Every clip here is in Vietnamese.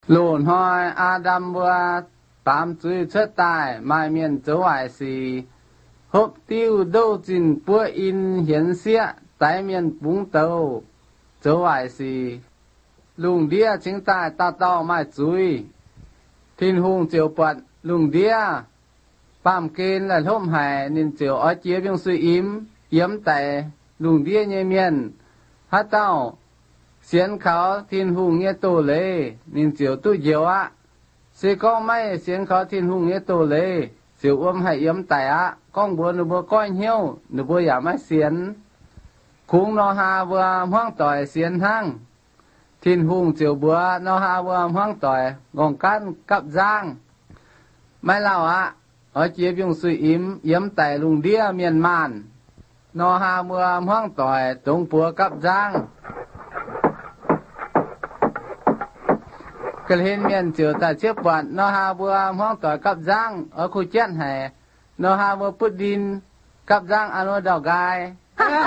Lùn hoi Adam vừa tám chuối chết tài mai miền châu hải xì hộp tiêu đâu trình bữa in hiến xía tái miền búng tàu châu hải xì lùng đĩa chính tài ta tao mai chuối thiên hùng chiều bận lùng đĩa bám kên là hôm hải nên chiều ở chia biếng suy yếm tại lùng đĩa nhẹ miền hát tao xiên khảo thiên hùng nghe tổ lệ nên chiều tu diệu á sẽ có mấy xiên khảo thiên hùng nghe tổ lệ chiều hải yếm tại á con bữa nó bữa coi nhiêu nó bữa giả mấy xiên khung nó hà vừa hoang tỏi xiên hang thiên hùng chiều bữa nó hà vừa hoang tỏi gòn cán cặp giang mấy lão á ở chia biếng suy yếm tại lùng đĩa miền màn nó hà vừa hoang tỏi tung bữa cặp giang cái hình miền chiều tại chiếc bọn nó hà vừa hoang tỏi cặp giang ở khu chết hè nó hà vừa put din cặp giang ăn đào gai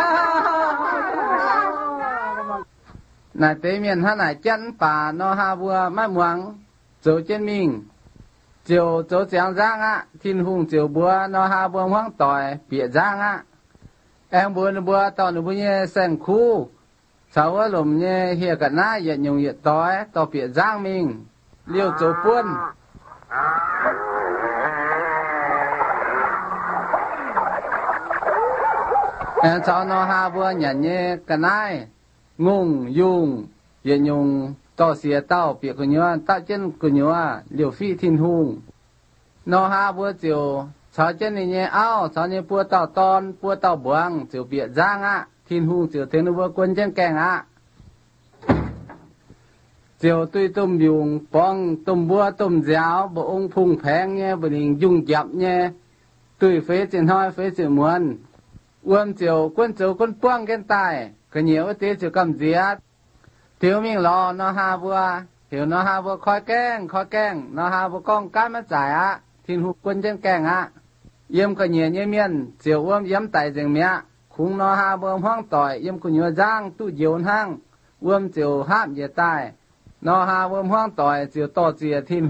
này tế miền hắn này chân bà nó hà vừa mai muang chỗ trên mình chiều chỗ giang giang á thiên hùng chiều bữa nó hà vừa hoang tỏi bịa giang á em bữa tao nó bữa như sen khu cháu ở lùm như hiện cả na hiện nhung hiện tối tao bịa giang mình liều chỗ buôn em cháu nó hà vừa nhận như cả nai ngung dùng hiện nhung tao xìa tao bịa của nhua tao chân của nhua liều phi thiên hùng nó hà vừa chiều cháu chân này như áo cháu như bữa tao ton bữa tao buông chiều bịa giang á thiên hùng chiều thế nó vừa quân chân kèng á chiều tôi tôm dùng bong tôm bua tôm giáo bộ ông phùng phèn nhé bộ đình dùng chậm nhé tôi phế trên hoi phế trên muôn uông chiều quân buông cái tài cái nhiều tế chiều cầm giết thiếu mình lo nó ha vua hiểu nó ha vua khói keng nó ha vua con cá mất giải á thiên hùng quân chân kèng á yếm cái nhiều như miền chiều uông yếm tại rừng mía khung nó ha vua hoang tỏi yếm cái nhiều giang tu diều hang uông chiều hạm về tài nó hà vườn hoang tỏi chiều to chia thiên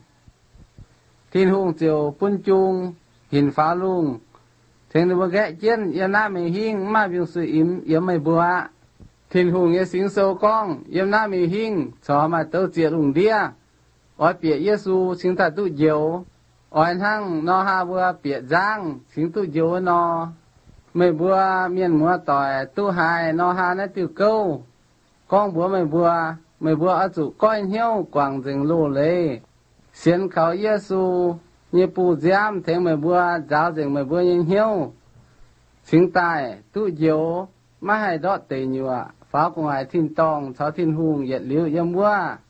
hùng chiều phun chung hình phá lung thế nên bữa ghé chiến yếm na mì hing ma biếng suy yếm mày bùa thiên hùng yếm xính sâu con yếm na mì hing cho mà tao chia lùng đĩa ở bịa Giêsu xính ta tu diều ở hang nó hà vừa bịa giang xính tu diều nó mày bùa miền mua tỏi tu hài nó hà nó từ câu con bùa mày bùa ở chủ coi hiếu quảng rừng lô lê xiên khảo Giêsu như bù giam thế mày bùa giáo rừng mày bùa như hiếu chính tài tu diệu mà hay đó tề nhựa phá của ngài thiên tòng cháu thiên hùng yết liễu yếm bùa